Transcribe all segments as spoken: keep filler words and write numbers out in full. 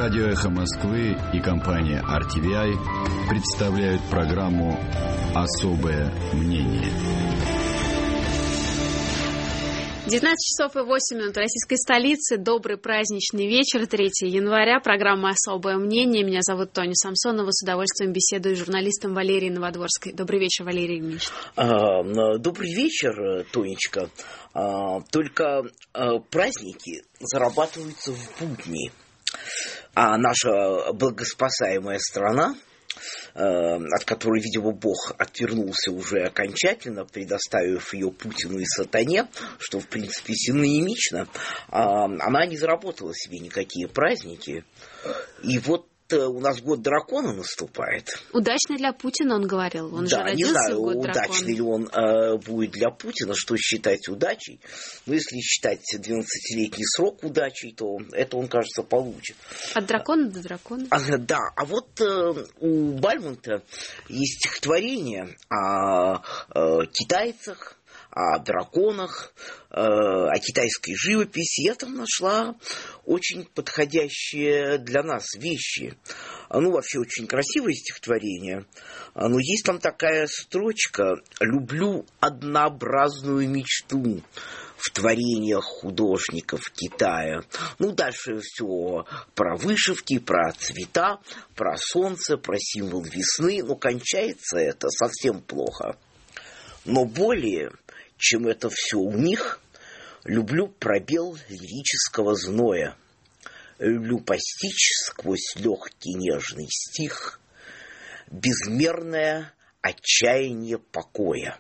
Радио «Эхо Москвы» и компания ар ти ви ай представляют программу «Особое мнение». девятнадцать часов и восемь минут в российской столице. Добрый праздничный вечер, третьего января. Программа «Особое мнение». Меня зовут Тоня Самсонова. С удовольствием беседую с журналистом Валерией Новодворской. Добрый вечер, Валерий Ильич. А, добрый вечер, Тонечка. А, только а, праздники зарабатываются в будни. А наша благоспасаемая страна, от которой, видимо, Бог отвернулся уже окончательно, предоставив ее Путину и сатане, что, в принципе, синонимично, она не заработала себе никакие праздники. И вот у нас год дракона наступает. Удачный для Путина, он говорил. Он да, же родился не знаю, в год удачный дракона. ли он э, будет для Путина, что считать удачей. Но если считать двенадцатилетний срок удачей, то это он, кажется, получит. От дракона до дракона. А, да, а вот э, у Бальмонта есть стихотворение о, о китайцах, о драконах, э, о китайской живописи. Я там нашла очень подходящие для нас вещи. Ну, вообще, очень красивое стихотворение. Но есть там такая строчка: «Люблю однообразную мечту в творениях художников Китая». Ну, дальше все про вышивки, про цвета, про солнце, про символ весны. Но кончается это совсем плохо. Но более чем это все у них, люблю пробел лирического зноя. Люблю постичь сквозь легкий нежный стих безмерное отчаяние покоя.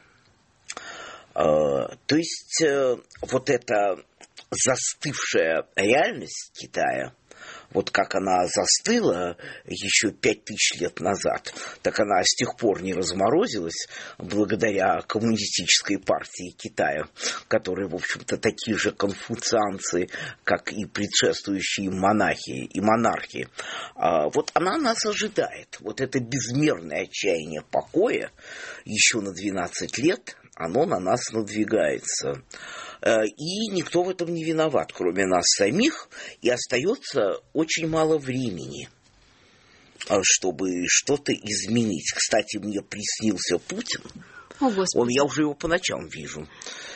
То есть вот эта застывшая реальность Китая, вот как она застыла еще пять тысяч лет назад, так она с тех пор не разморозилась благодаря коммунистической партии Китая, которые, в общем-то, такие же конфуцианцы, как и предшествующие монахи и монархи. Вот она нас ожидает. Вот это безмерное отчаяние покоя еще на двенадцать лет, оно на нас надвигается. И никто в этом не виноват, кроме нас самих, и остается очень мало времени, чтобы что-то изменить. Кстати, мне приснился Путин. О, Господи. Он, я уже его по ночам вижу.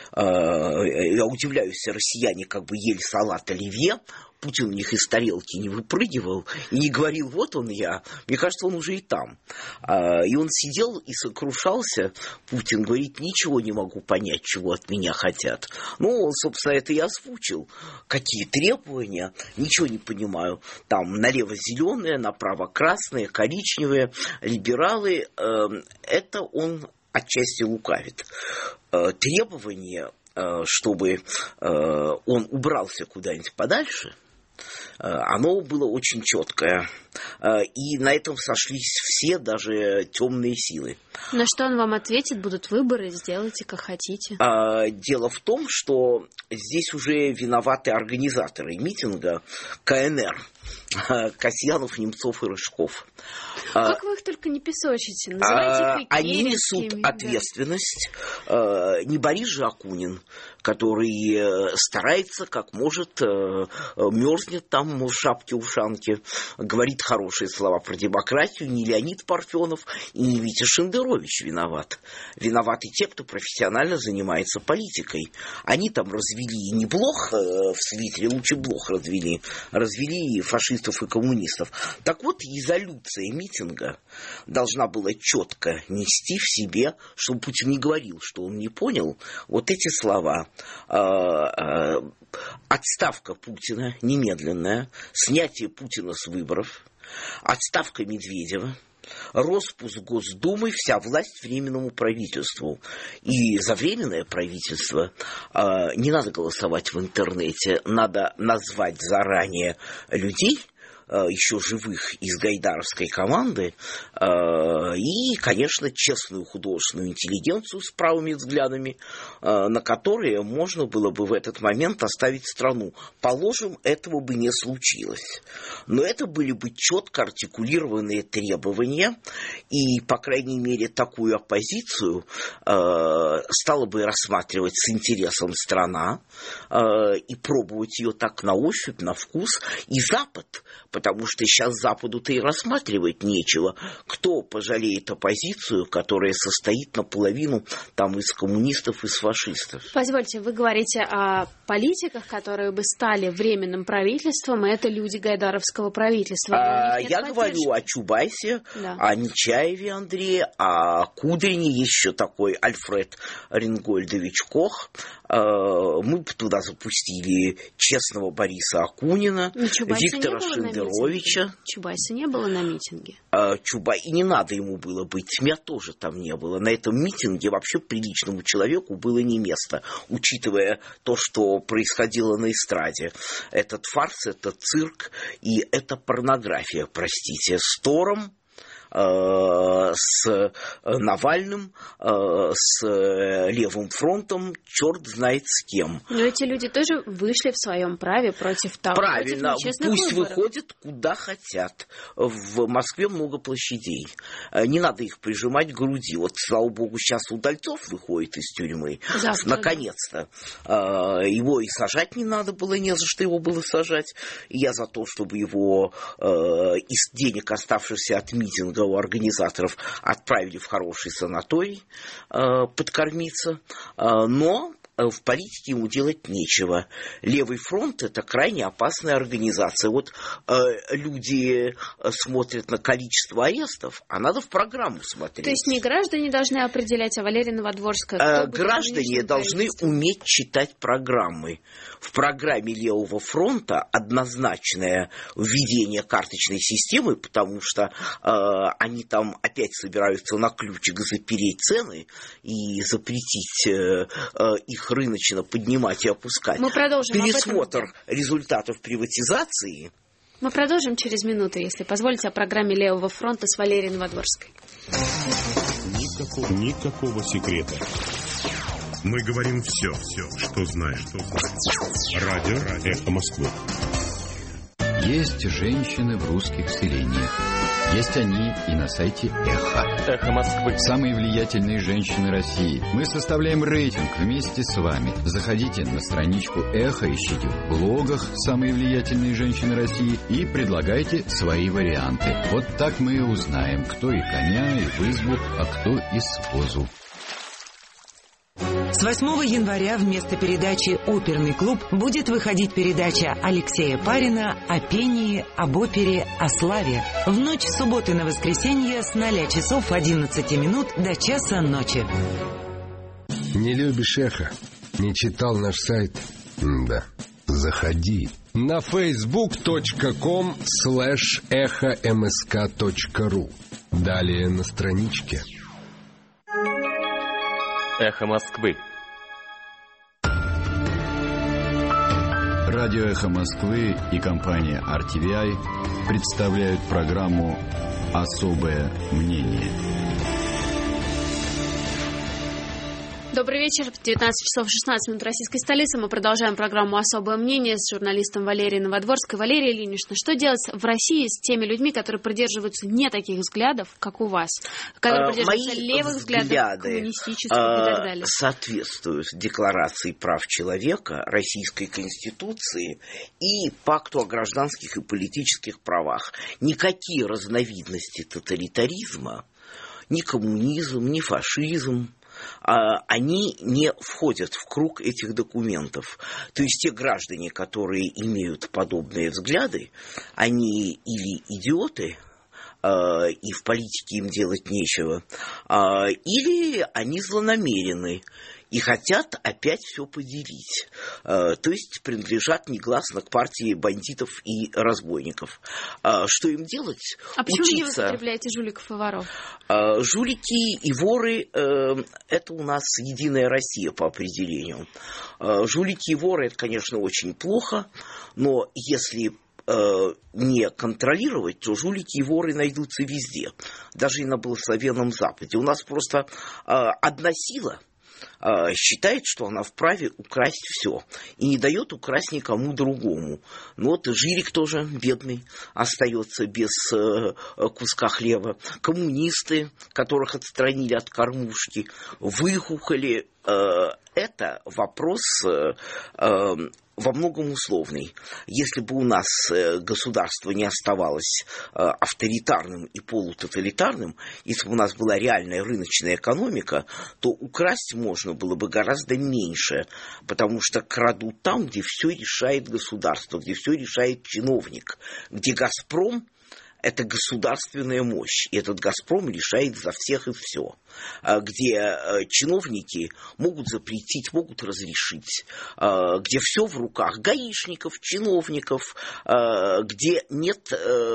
Я удивляюсь, россияне как бы ели салат оливье, Путин у них из тарелки не выпрыгивал и не говорил: вот он я. Мне кажется, он уже и там. И он сидел и сокрушался. Путин говорит: ничего не могу понять, чего от меня хотят. Ну, он, собственно, это и озвучил. Какие требования? Ничего не понимаю. Там налево зеленые, направо красные, коричневые, либералы. Это он отчасти лукавит. Требование, чтобы он убрался куда-нибудь подальше, оно было очень четкое. И на этом сошлись все, даже темные силы. На что он вам ответит? Будут выборы, сделайте, как хотите. Дело в том, что здесь уже виноваты организаторы митинга ка эн эр. Касьянов, Немцов и Рыжков. Как вы их только не песочите? Называйте их Они несут ответственность. Да. Не Борис же Акунин, который старается, как может, мерзнет там в шапке-ушанке, говорит хорошие слова про демократию. Не Леонид Парфенов и не Витя Шендерович виноват. Виноваты те, кто профессионально занимается политикой. Они там развели не Блох в свитере, лучше Блох развели. Развели фашистов и коммунистов. Так вот, резолюция митинга должна была четко нести в себе, чтобы Путин не говорил, что он не понял, вот эти слова: отставка Путина немедленная, снятие Путина с выборов, отставка Медведева, роспуск Госдумы, вся власть Временному правительству. И за Временное правительство э, не надо голосовать в интернете, надо назвать заранее людей, еще живых из гайдаровской команды, и, конечно, честную художественную интеллигенцию с правыми взглядами, на которые можно было бы в этот момент оставить страну. Положим, этого бы не случилось. Но это были бы четко артикулированные требования, и, по крайней мере, такую оппозицию стала бы рассматривать с интересом страна и пробовать ее так на ощупь, на вкус, и Запад. потому что сейчас Западу-то и рассматривать нечего. Кто пожалеет оппозицию, которая состоит наполовину там из коммунистов и из фашистов? Позвольте, вы говорите о политиках, которые бы стали временным правительством, и это люди гайдаровского правительства. А, я поддержки. говорю о Чубайсе, да. о Нечаеве Андрее, о Кудрине, есть еще такой Альфред Рингольдович Кох. Мы бы туда запустили честного Бориса Акунина, Виктора Шендеровича. Чубайса не было на митинге. Чубай, и не надо ему было быть, меня тоже там не было. На этом митинге вообще приличному человеку было не место, учитывая то, что происходило на эстраде. Этот фарс, это цирк и это порнография, простите, с Тором, с Навальным, с Левым фронтом, черт знает с кем. Но эти люди тоже вышли в своем праве против того. Правильно, против пусть выборов. Выходят куда хотят. В Москве много площадей. Не надо их прижимать к груди. Вот, слава богу, сейчас Удальцов выходит из тюрьмы. Завтра, наконец-то. Да. Его и сажать не надо было, не за что его было сажать. Я за то, чтобы его из денег, оставшихся от митинга у организаторов, отправили в хороший санаторий э, подкормиться, э, но в политике ему делать нечего. Левый фронт – это крайне опасная организация. Вот э, люди смотрят на количество арестов, а надо в программу смотреть. То есть не граждане должны определять, а Валерия Новодворская? Э, граждане должны уметь читать программы. В программе Левого фронта однозначное введение карточной системы, потому что э, они там опять собираются на ключик запереть цены и запретить э, э, их рыночно поднимать и опускать. Мы продолжим. Пересмотр результатов приватизации. Мы продолжим через минуту, если позволите, о программе Левого фронта с Валерией Новодворской. Никакого, никакого секрета. Мы говорим все, все, что знаешь, что знаешь. Радио, Радио «Эхо Москвы». Есть женщины в русских селениях. Есть они и на сайте Эхо. Эхо Москвы. Самые влиятельные женщины России. Мы составляем рейтинг вместе с вами. Заходите на страничку Эхо, ищите в блогах «Самые влиятельные женщины России» и предлагайте свои варианты. Вот так мы и узнаем, кто и коня, и в избу, а кто и с возу. С восьмого января вместо передачи «Оперный клуб» будет выходить передача Алексея Парина о пении, об опере, о славе. В ночь с субботы на воскресенье с ноля часов одиннадцати минут до часа ночи. Не любишь «Эхо»? Не читал наш сайт? Да. Заходи на фейсбук точка ком слэш эхо мск точка ру. Далее на страничке. Эхо Москвы. Радио «Эхо Москвы» и компания ар ти ви ай представляют программу «Особое мнение». Добрый вечер. девятнадцать часов шестнадцать минут российской столицы. Мы продолжаем программу «Особое мнение» с журналистом Валерией Новодворской. Валерия Ильинична, что делать в России с теми людьми, которые придерживаются не таких взглядов, как у вас, которые придерживаются Мои левых взглядов, коммунистических э, и так далее? Соответствуют Декларации прав человека, Российской Конституции и Пакту о гражданских и политических правах. Никакие разновидности тоталитаризма, ни коммунизм, ни фашизм, они не входят в круг этих документов. То есть те граждане, которые имеют подобные взгляды, они или идиоты, и в политике им делать нечего, или они злонамерены и хотят опять все поделить. То есть принадлежат негласно к партии бандитов и разбойников. Что им делать? А почему Учиться. вы употребляете жуликов и воров? Жулики и воры – это у нас единая Россия по определению. Жулики и воры – это, конечно, очень плохо, но если не контролировать, то жулики и воры найдутся везде, даже и на благословенном Западе. У нас просто одна сила считает, что она вправе украсть все и не дает украсть никому другому. Ну вот Жирик тоже бедный остается без куска хлеба. Коммунисты, которых отстранили от кормушки, выхухоли. Это вопрос во многом условный. Если бы у нас государство не оставалось авторитарным и полутоталитарным, если бы у нас была реальная рыночная экономика, то украсть можно было бы гораздо меньше, потому что крадут там, где все решает государство, где все решает чиновник, где «Газпром» — это государственная мощь, и этот «Газпром» решает за всех и все, где чиновники могут запретить, могут разрешить, где все в руках гаишников, чиновников, где нет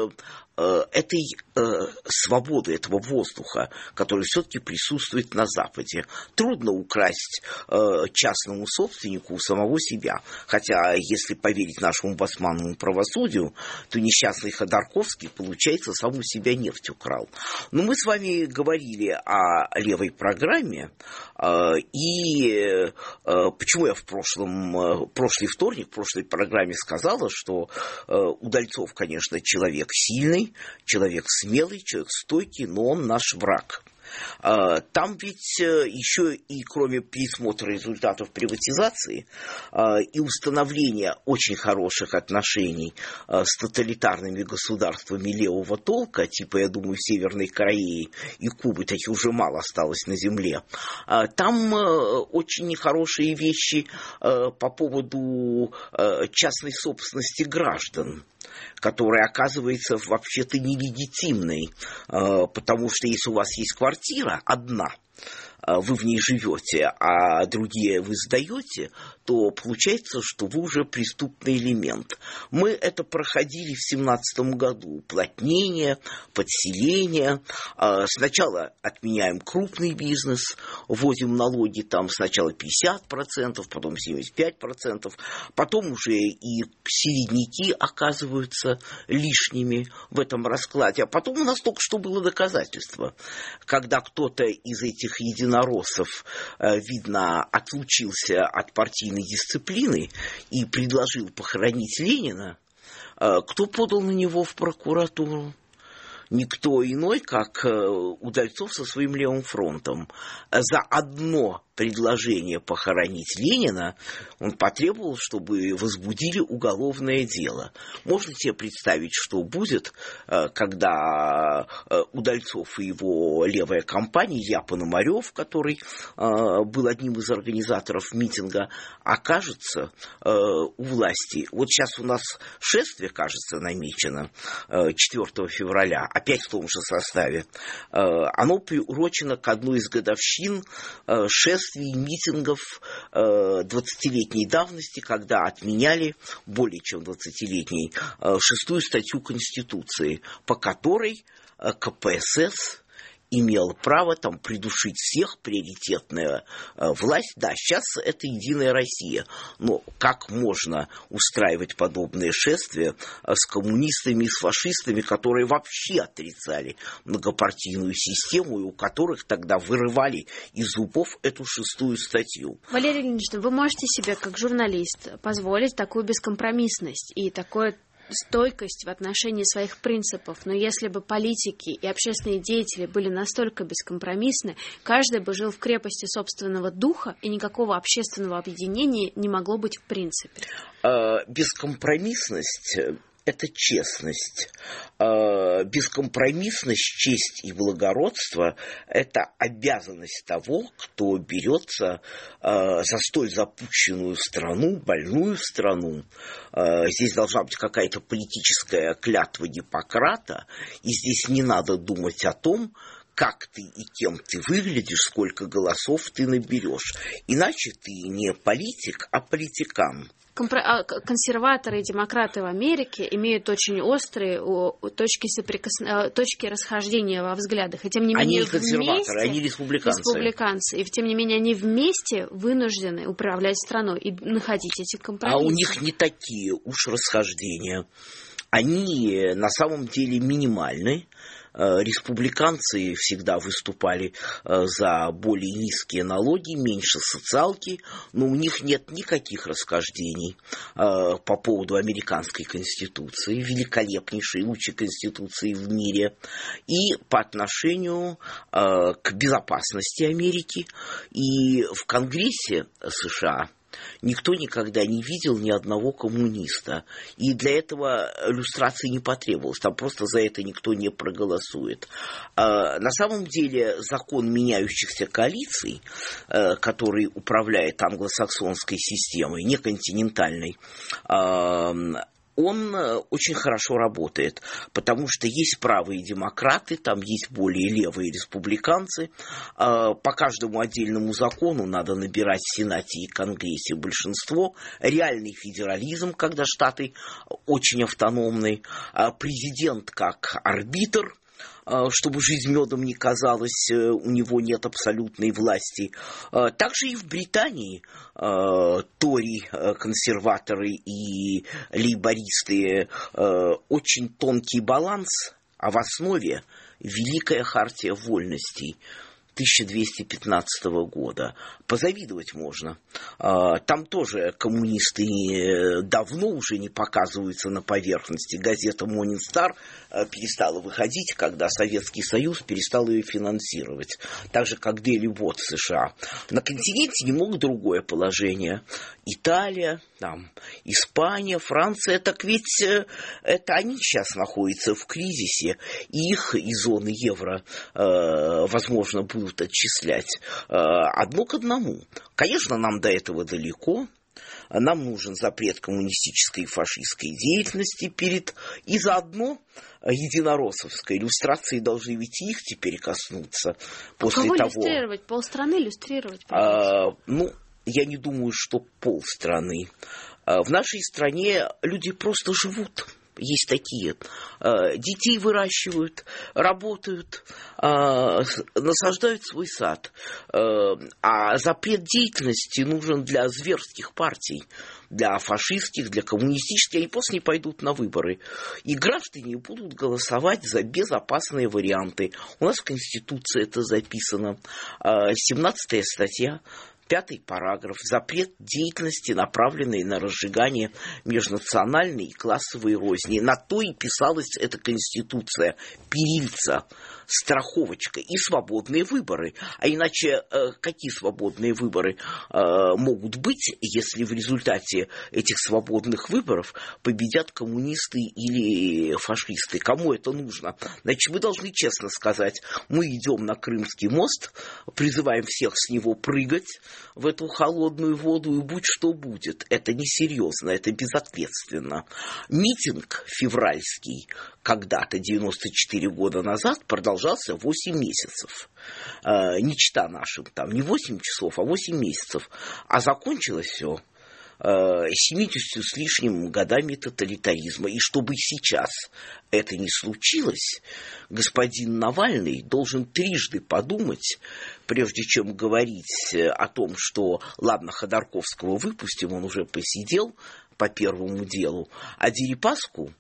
этой э, свободы, этого воздуха, который все-таки присутствует на Западе. Трудно украсть э, частному собственнику у самого себя. Хотя, если поверить нашему басманному правосудию, то несчастный Ходорковский, получается, сам у себя нефть украл. Но мы с вами говорили о левой программе, э, и э, почему я в прошлом, э, прошлый вторник, в прошлой программе сказала, что э, Удальцов, конечно, человек сильный, человек смелый, человек стойкий, но он наш враг. Там ведь еще и кроме пересмотра результатов приватизации и установления очень хороших отношений с тоталитарными государствами левого толка, типа, я думаю, Северной Кореи и Кубы, таких уже мало осталось на земле, там очень нехорошие вещи по поводу частной собственности граждан, которая оказывается вообще-то нелегитимной, потому что если у вас есть квартира одна, вы в ней живете, а другие вы сдаете, то получается, что вы уже преступный элемент. Мы это проходили в семнадцатом году. Уплотнение, подселение. Сначала отменяем крупный бизнес, вводим налоги там сначала пятьдесят процентов, потом семьдесят пять процентов, потом уже и середняки оказываются лишними в этом раскладе. А потом у нас только что было доказательство, когда кто-то из этих единорогов, Наросов, видно, отлучился от партийной дисциплины и предложил похоронить Ленина, кто подал на него в прокуратуру? Никто иной, как Удальцов со своим левым фронтом. За одно предложение похоронить Ленина он потребовал, чтобы возбудили уголовное дело. Можно себе представить, что будет, когда Удальцов и его левая компания, Илья Пономарев, который был одним из организаторов митинга, окажется у власти. Вот сейчас у нас шествие, кажется, намечено четвёртого февраля, опять в том же составе. Оно приурочено к одной из годовщин шествия митингов двадцатилетней давности, когда отменяли, более чем двадцатилетней, шестую статью Конституции, по которой ка пэ эс эс имел право там придушить всех, приоритетная э, власть. Да, сейчас это Единая Россия. Но как можно устраивать подобные шествия э, с коммунистами и с фашистами, которые вообще отрицали многопартийную систему и у которых тогда вырывали из зубов эту шестую статью? Валерий Ильинична, вы можете себе, как журналист, позволить такую бескомпромиссность и такое стойкость в отношении своих принципов, но если бы политики и общественные деятели были настолько бескомпромиссны, каждый бы жил в крепости собственного духа, и никакого общественного объединения не могло быть в принципе. Бескомпромиссность — это честность. Бескомпромиссность, честь и благородство — это обязанность того, кто берется за столь запущенную страну, больную страну. Здесь должна быть какая-то политическая клятва Гиппократа, и здесь не надо думать о том, как ты и кем ты выглядишь, сколько голосов ты наберешь. Иначе ты не политик, а политикан. Консерваторы и демократы в Америке имеют очень острые точки, соприкос... точки расхождения во взглядах. И тем не менее, они консерваторы, вместе... они республиканцы. республиканцы. И тем не менее они вместе вынуждены управлять страной и находить эти компромиссы. А у них не такие уж расхождения. Они на самом деле минимальны. Республиканцы всегда выступали за более низкие налоги, меньше социалки, но у них нет никаких расхождений по поводу американской конституции, великолепнейшей, лучшей конституции в мире, и по отношению к безопасности Америки. И в Конгрессе США никто никогда не видел ни одного коммуниста. И для этого люстрации не потребовалось. Там просто за это никто не проголосует. На самом деле закон меняющихся коалиций, который управляет англосаксонской системой, не континентальной, он очень хорошо работает, потому что есть правые демократы, там есть более левые республиканцы. По каждому отдельному закону надо набирать в Сенате и Конгрессе большинство. Реальный федерализм, когда штаты очень автономны. Президент как арбитр, чтобы жизнь медом не казалась, у него нет абсолютной власти. Также и в Британии тори, консерваторы и лейбористы очень тонкий баланс, а в основе Великая хартия вольностей тысяча двести пятнадцатого года. Позавидовать можно. Там тоже коммунисты давно уже не показываются на поверхности. Газета Morning Star перестала выходить, когда Советский Союз перестал ее финансировать. Так же, как Daily Watch США. На континенте немного другое положение. Италия, там, Испания, Франция. Так ведь это они сейчас находятся в кризисе. И их из зоны евро, возможно, будут будут отчислять одно к одному. Конечно, нам до этого далеко. Нам нужен запрет коммунистической и фашистской деятельности перед... И заодно единороссовской иллюстрации должны ведь их теперь коснуться. После кого того... иллюстрировать? Полстраны иллюстрировать? А, ну, я не думаю, что полстраны. А, в нашей стране люди просто живут. Есть такие. Детей выращивают, работают, насаждают свой сад. А запрет деятельности нужен для зверских партий, для фашистских, для коммунистических. Они просто не пойдут на выборы. И граждане будут голосовать за безопасные варианты. У нас в Конституции это записано. семнадцатая статья. Пятый параграф. Запрет деятельности, направленной на разжигание межнациональной и классовой розни. На то и писалась эта Конституция. Перильца, страховочка и свободные выборы. А иначе какие свободные выборы могут быть, если в результате этих свободных выборов победят коммунисты или фашисты? Кому это нужно? Значит, мы должны честно сказать, мы идем на Крымский мост, призываем всех с него прыгать в эту холодную воду, и будь что будет. Это несерьезно, это безответственно. Митинг февральский когда-то, девяносто четыре года назад, продолжался восемь месяцев. Э, не чета нашим, там не восемь часов, а восемь месяцев. А закончилось все семьюдесятью с лишним годами тоталитаризма. И чтобы сейчас это не случилось, господин Навальный должен трижды подумать, прежде чем говорить о том, что, ладно, Ходорковского выпустим, он уже посидел по первому делу, а Дерипаску,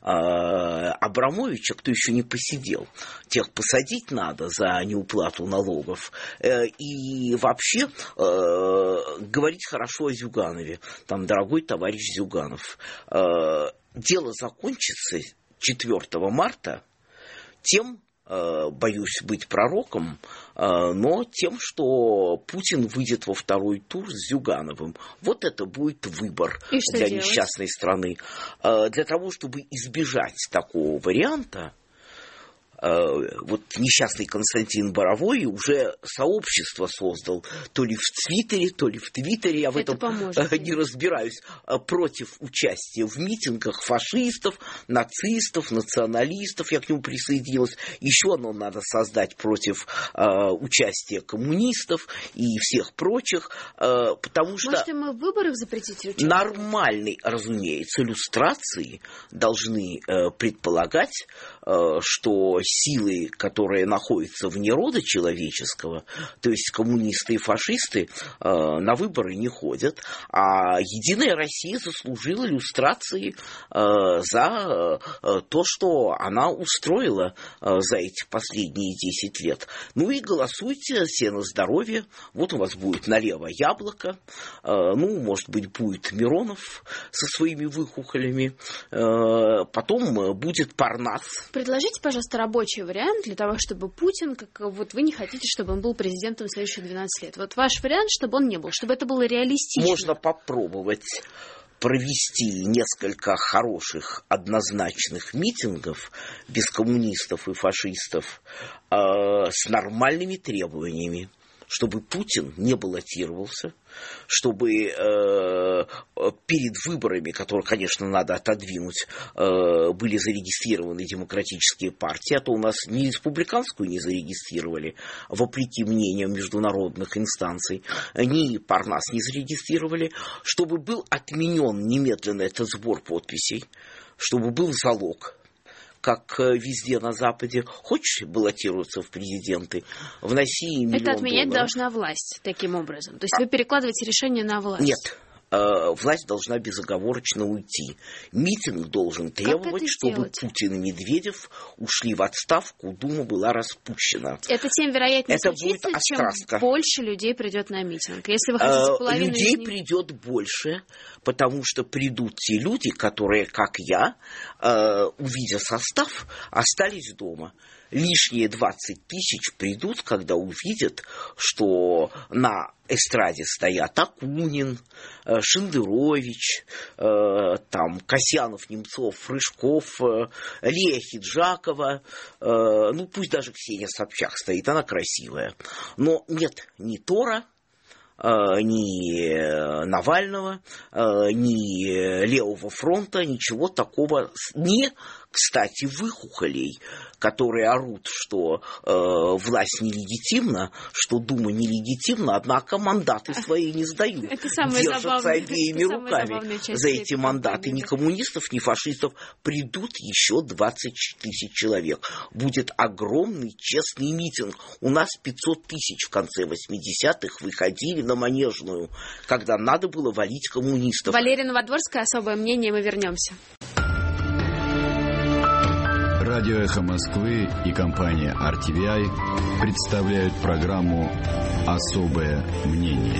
Абрамовича, кто еще не посидел, тех посадить надо за неуплату налогов, и вообще говорить хорошо о Зюганове, там, дорогой товарищ Зюганов. Дело закончится четвёртого марта тем, боюсь быть пророком, но тем, что Путин выйдет во второй тур с Зюгановым. Вот это будет выбор для делать? Несчастной страны. Для того, чтобы избежать такого варианта, вот несчастный Константин Боровой уже сообщество создал, то ли в Твиттере, то ли в Твиттере, я в это этом поможет. Не разбираюсь, против участия в митингах фашистов, нацистов, националистов, я к нему присоединилась. Еще одно надо создать против э, участия коммунистов и всех прочих, э, потому что... Может, мы в выборах запретить участие? Нормальной, разумеется, иллюстрации должны э, предполагать, э, что силы, которые находятся вне рода человеческого, то есть коммунисты и фашисты, э, на выборы не ходят, а Единая Россия заслужила иллюстрации э, за э, то, что она устроила э, за эти последние десять лет. Ну и голосуйте все на здоровье. Вот у вас будет налево Яблоко, э, ну, может быть, будет Миронов со своими выхухолями, э, потом будет Парнас. Предложите, пожалуйста, рабочим рабочий вариант для того, чтобы Путин, как вот вы не хотите, чтобы он был президентом в следующие двенадцать лет. Вот ваш вариант, чтобы он не был, чтобы это было реалистично. Можно попробовать провести несколько хороших однозначных митингов без коммунистов и фашистов э, с нормальными требованиями, чтобы Путин не баллотировался, чтобы э, перед выборами, которые, конечно, надо отодвинуть, э, были зарегистрированы демократические партии, а то у нас ни республиканскую не зарегистрировали, вопреки мнениям международных инстанций, ни Парнас не зарегистрировали, чтобы был отменен немедленно этот сбор подписей, чтобы был залог, как везде на Западе. Хочешь баллотироваться в президенты, вноси миллион долларов. Это отменять должна власть таким образом. То есть вы перекладываете решение на власть. Нет. Власть должна безоговорочно уйти. Митинг должен требовать, чтобы делать? Путин и Медведев ушли в отставку, Дума была распущена. Это тем вероятнее Это случится, будет чем острастка. больше людей придет на митинг. Если вы хотите половину людей из них... придет больше, потому что придут те люди, которые, как я, увидя состав, остались дома. Лишние двадцать тысяч придут, когда увидят, что на эстраде стоят Акунин, Шендерович, там, Касьянов, Немцов, Рыжков, Лия Хиджакова, ну пусть даже Ксения Собчак стоит, она красивая. Но нет ни Тора, ни Навального, ни Левого фронта, ничего такого, ни, кстати, выхухолей, которые орут, что э, власть нелегитимна, что Дума нелегитимна, однако мандаты свои не сдают. Это самое Держатся забавное, обеими это руками за эти мандаты. Ни коммунистов, ни фашистов. Придут еще двадцать тысяч человек. Будет огромный честный митинг. У нас пятьсот тысяч в конце восьмидесятых выходили на Манежную, когда надо было валить коммунистов. Валерия Новодворская, особое мнение, мы вернемся. Радио «Эхо Москвы» и компания ар ти ви ай представляют программу «Особое мнение».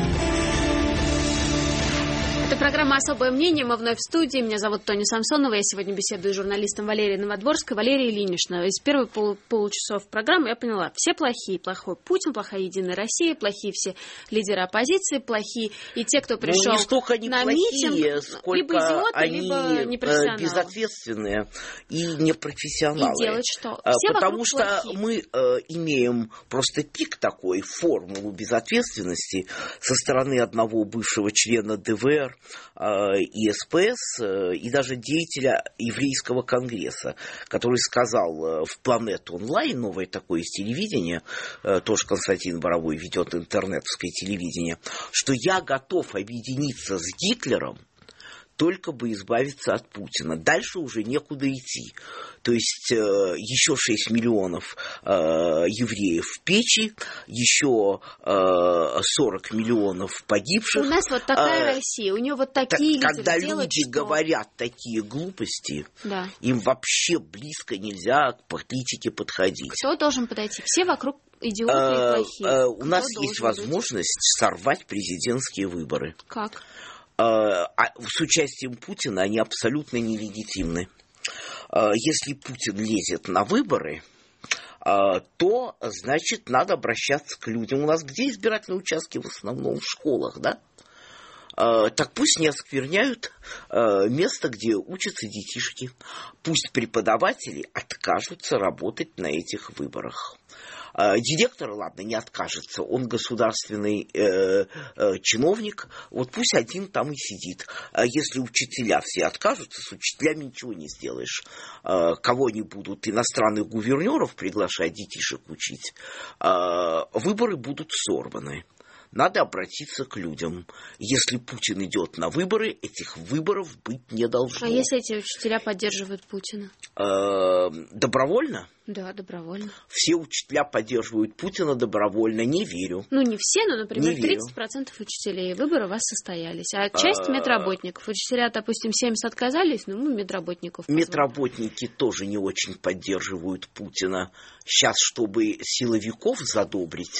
Это программа «Особое мнение». Мы вновь в студии. Меня зовут Тоня Самсонова. Я сегодня беседую с журналистом Валерией Новодворской. Валерия Ильинична. Из первых пол- получасов программы я поняла, все плохие. Плохой Путин, плохая Единая Россия, плохие все лидеры оппозиции, плохие и те, кто пришел ну, не столько они на плохие, митинг. сколько Либо идиоты, они либо непрофессионалы. безответственные и непрофессионалы. И делать что? Все Потому что плохие. мы э, имеем просто пик такой, формулу безответственности со стороны одного бывшего члена дэ вэ эр э, и эс пэ эс, э, и даже деятеля еврейского конгресса, который сказал э, в Планет Онлайн, новое такое телевидение, э, тоже Константин Боровой ведет интернетовское телевидение, что я готов объединиться с Гитлером, только бы избавиться от Путина. Дальше уже некуда идти. То есть э, еще шесть миллионов э, евреев в печи, еще э, сорок миллионов погибших. У нас вот такая э, Россия, у нее вот такие так, лидеры. Когда делать люди что? говорят такие глупости, да. им вообще близко нельзя к политике подходить. Кто должен подойти? Все вокруг идиоты э, и плохие. э, у Кто нас есть быть? возможность сорвать президентские выборы. Как? А с участием Путина они абсолютно нелегитимны. Если Путин лезет на выборы, то, значит, надо обращаться к людям. У нас где избирательные участки в основном? В школах, да? Так пусть не оскверняют место, где учатся детишки. Пусть преподаватели откажутся работать на этих выборах. Директор, ладно, не откажется, он государственный э, э, чиновник, вот пусть один там и сидит. А если учителя все откажутся, с учителями ничего не сделаешь. Э, кого они будут, иностранных гувернеров приглашать детишек учить, э, выборы будут сорваны. Надо обратиться к людям. Если Путин идет на выборы, этих выборов быть не должно. А если эти учителя поддерживают Путина? Э, добровольно? Да, добровольно. Все учителя поддерживают Путина добровольно, не верю. Ну, не все, но, например, Не верю. тридцать процентов учителей выборы у вас состоялись. А часть медработников. Учителя, допустим, семьдесят отказались, но мы медработников позвали. Медработники тоже не очень поддерживают Путина. Сейчас, чтобы силовиков задобрить,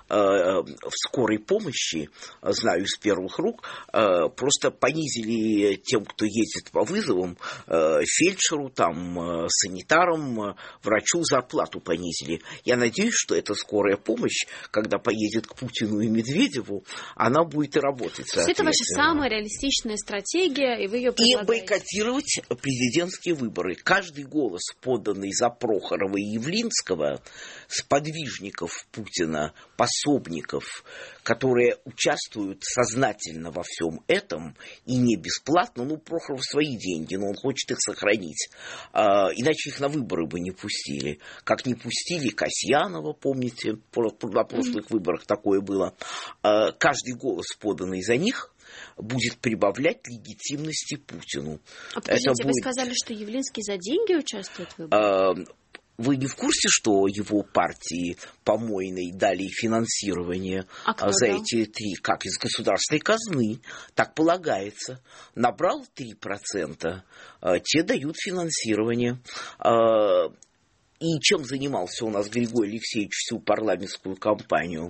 в скорой помощи, знаю из первых рук, просто понизили тем, кто ездит по вызовам, фельдшеру, там, санитарам, врачу зарплату понизили. Я надеюсь, что эта скорая помощь, когда поедет к Путину и Медведеву, она будет и работать. Это ваша самая реалистичная стратегия, и вы ее предлагаете. И бойкотировать президентские выборы. Каждый голос, поданный за Прохорова и Явлинского, сподвижников Путина, пособников, которые участвуют сознательно во всем этом, и не бесплатно, ну, Прохоров свои деньги, но он хочет их сохранить, а, иначе их на выборы бы не пустили. Как не пустили Касьянова, помните, на прошлых mm-hmm. выборах такое было. А, каждый голос, поданный за них, будет прибавлять легитимности Путину. А подождите, Это вы будет... сказали, что Явлинский за деньги участвует в выборах? А, Вы не в курсе, что его партии помойной дали финансирование а за дал? эти три, как из государственной казны, так полагается. Набрал три процента, те дают финансирование. И чем занимался у нас Григорий Алексеевич всю парламентскую кампанию?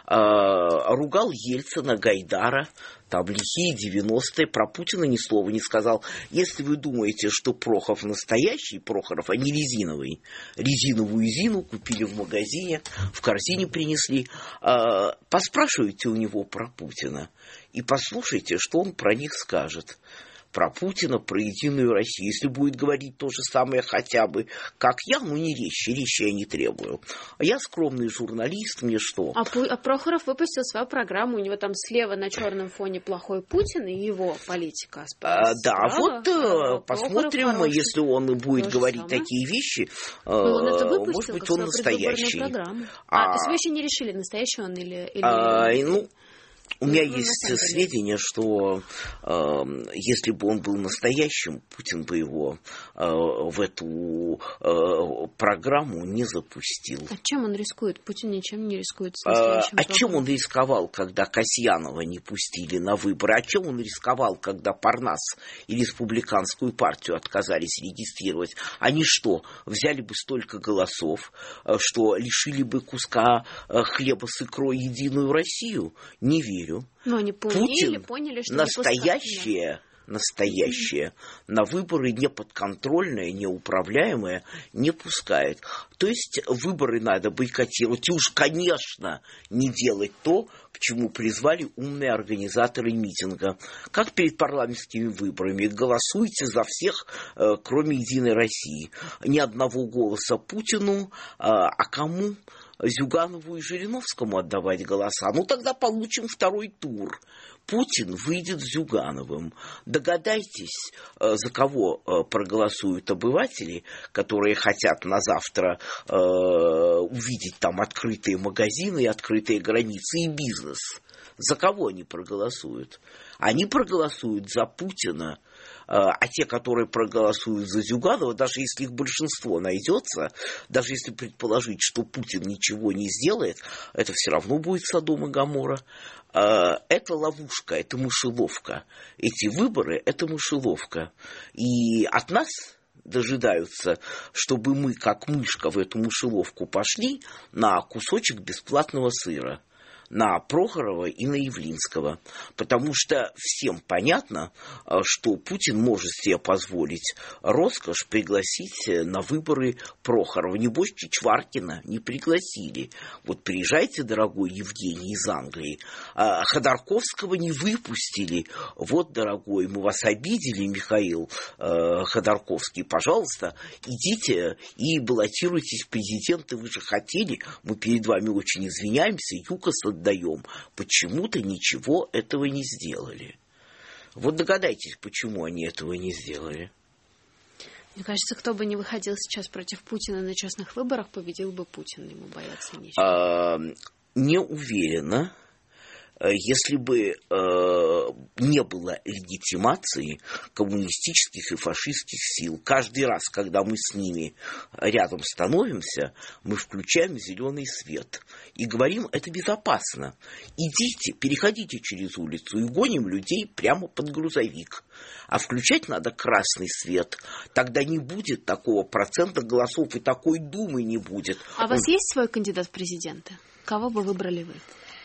Ругал Ельцина, Гайдара, там лихие девяностые, про Путина ни слова не сказал. Если вы думаете, что Прохоров настоящий Прохоров, а не резиновый, резиновую Зину купили в магазине, в корзине принесли, поспрашивайте у него про Путина и послушайте, что он про них скажет. Про Путина, про Единую Россию. Если будет говорить то же самое хотя бы, как я, ну не речи, речи я не требую. А я скромный журналист, мне что? А, а Прохоров выпустил свою программу, у него там слева на черном фоне плохой Путин и его политика. А, да, вот а, посмотрим, хороший. Если он будет то говорить такие вещи, он это выпустил, может быть, он настоящий. А, а, то есть вы еще не решили, настоящий он или... или... А, ну, У меня ну, есть сведения, что э, если бы он был настоящим, Путин бы его э, в эту э, программу не запустил. А чем он рискует? Путин ничем не рискует с настоящим А, а чем он рисковал, когда Касьянова не пустили на выборы? А чем он рисковал, когда Парнас и Республиканскую партию отказались регистрировать? Они что, взяли бы столько голосов, что лишили бы куска хлеба с икрой Единую Россию? Не верю. Но они поняли, Путин поняли, что настоящее, настоящее mm-hmm. на выборы неподконтрольное, неуправляемое не пускает. То есть выборы надо бойкотировать. И уж, конечно, не делать то, к чему призвали умные организаторы митинга. Как перед парламентскими выборами. Голосуйте за всех, кроме Единой России. Ни одного голоса Путину, а кому? Зюганову и Жириновскому отдавать голоса. Ну, тогда получим второй тур. Путин выйдет с Зюгановым. Догадайтесь, за кого проголосуют обыватели, которые хотят на завтра э, увидеть там открытые магазины, открытые границы и бизнес. За кого они проголосуют? Они проголосуют за Путина. А те, которые проголосуют за Зюганова, даже если их большинство найдется, даже если предположить, что Путин ничего не сделает, это все равно будет Содом и Гоморра. Это ловушка, это мышеловка. Эти выборы – это мышеловка. И от нас дожидаются, чтобы мы, как мышка, в эту мышеловку пошли на кусочек бесплатного сыра. На Прохорова и на Явлинского. Потому что всем понятно, что Путин может себе позволить роскошь пригласить на выборы Прохорова. Небось, Чичваркина не пригласили. Вот приезжайте, дорогой Евгений из Англии. А Ходорковского не выпустили. Вот, дорогой, мы вас обидели, Михаил Ходорковский. Пожалуйста, идите и баллотируйтесь в президенты. Вы же хотели. Мы перед вами очень извиняемся. ЮКОС отдаем. Почему-то ничего этого не сделали. Вот догадайтесь, почему они этого не сделали. Мне кажется, кто бы не выходил сейчас против Путина на честных выборах, победил бы Путин. Ему бояться нечего. А, не уверена. Если бы э, не было легитимации коммунистических и фашистских сил, каждый раз, когда мы с ними рядом становимся, мы включаем зеленый свет и говорим, это безопасно. Идите, переходите через улицу и гоним людей прямо под грузовик. А включать надо красный свет. Тогда не будет такого процента голосов и такой думы не будет. А у вас есть свой кандидат в президенты? Кого бы выбрали вы?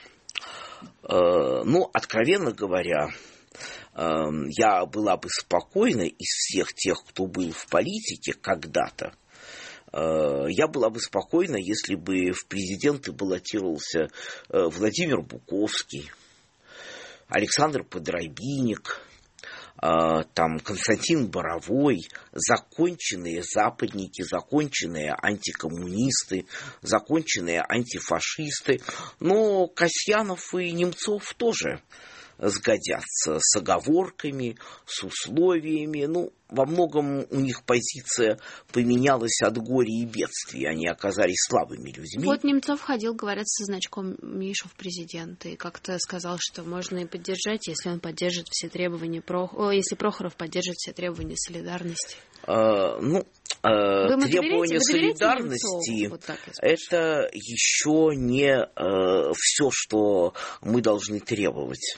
Ну, откровенно говоря, я была бы спокойна из всех тех, кто был в политике когда-то. Я была бы спокойна, если бы в президенты баллотировался Владимир Буковский, Александр Подробинник, там Константин Боровой, законченные западники, законченные антикоммунисты, законченные антифашисты. Но Касьянов и Немцов тоже сгодятся с оговорками, с условиями. Ну, во многом у них позиция поменялась от горя и бедствий. Они оказались слабыми людьми. Вот Немцов ходил, говорят, со значком Мишу в президенты. И как-то сказал, что можно и поддержать, если он поддержит все требования, Про... О, если Прохоров поддержит все требования солидарности. А, ну, а, требования солидарности вот это еще не а, все, что мы должны требовать.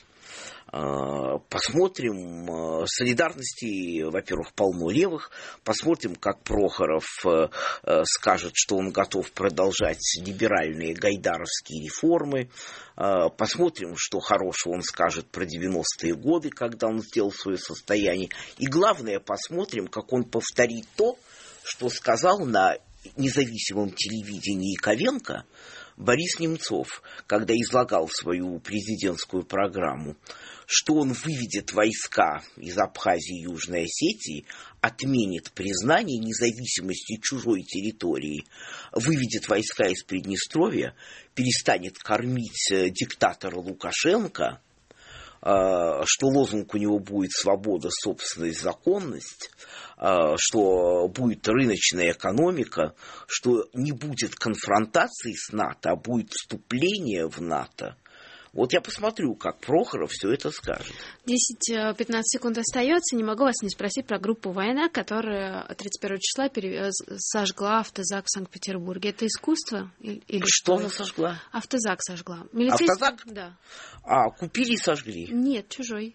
Посмотрим, солидарности, во-первых, полно левых. Посмотрим, как Прохоров скажет, что он готов продолжать либеральные гайдаровские реформы. Посмотрим, что хорошего он скажет про девяностые годы, когда он сделал свое состояние. И главное, посмотрим, как он повторит то, что сказал на независимом телевидении Яковенко Борис Немцов, когда излагал свою президентскую программу, что он выведет войска из Абхазии и Южной Осетии, отменит признание независимости чужой территории, выведет войска из Приднестровья, перестанет кормить диктатора Лукашенко, что лозунг у него будет «свобода, собственность, законность», что будет рыночная экономика, что не будет конфронтации с НАТО, а будет вступление в НАТО. Вот я посмотрю, как Прохоров все это скажет. десять-пятнадцать секунд остается. Не могу вас не спросить про группу «Война», которая тридцать первого числа пере... сожгла автозак в Санкт-Петербурге. Это искусство? Или что она сожгла? Автозак сожгла. Милицейский... Автозак? Да. А, купили и сожгли? Нет, чужой.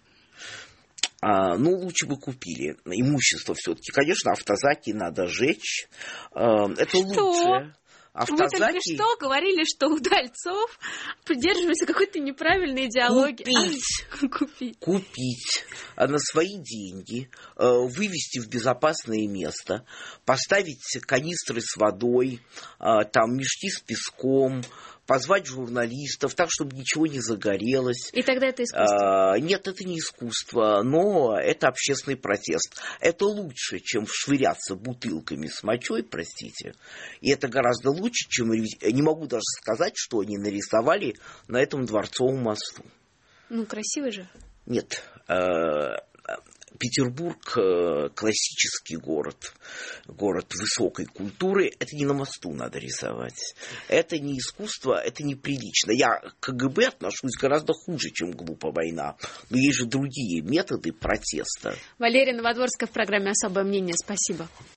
А, ну, лучше бы купили. Имущество все-таки. Конечно, автозаки надо жечь. А, это что? лучше. Автозаки... Вы только что говорили, что Удальцов придерживается какой-то неправильной идеологии. Купить. А, купить. Купить на свои деньги, вывести в безопасное место, поставить канистры с водой, там мешки с песком, позвать журналистов, так, чтобы ничего не загорелось. И тогда это искусство? А, нет, это не искусство, но это общественный протест. Это лучше, чем швыряться бутылками с мочой, простите. И это гораздо лучше, чем... Не могу даже сказать, что они нарисовали на этом Дворцовом мосту. Ну, красивый же. Нет, Петербург классический город, город высокой культуры. Это не на мосту надо рисовать. Это не искусство, это неприлично. Я к КГБ отношусь гораздо хуже, чем «Глупая война». Но есть же другие методы протеста. Валерия Новодворская в программе «Особое мнение». Спасибо.